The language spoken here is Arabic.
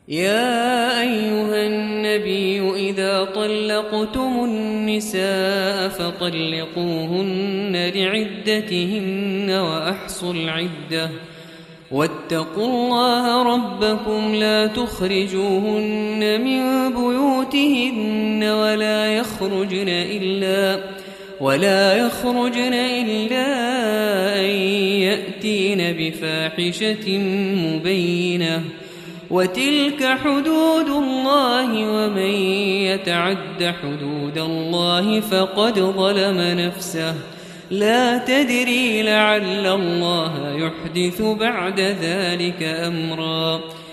يا أيها النبي إذا طلقتم النساء فطلقوهن لعدتهن وأحصوا العدة واتقوا الله ربكم لا تخرجوهن من بيوتهن ولا يخرجن إلا أن يأتين بفاحشة مبينة وتلك حدود الله ومن يتعد حدود الله فقد ظلم نفسه لا تدري لعل الله يحدث بعد ذلك أمرا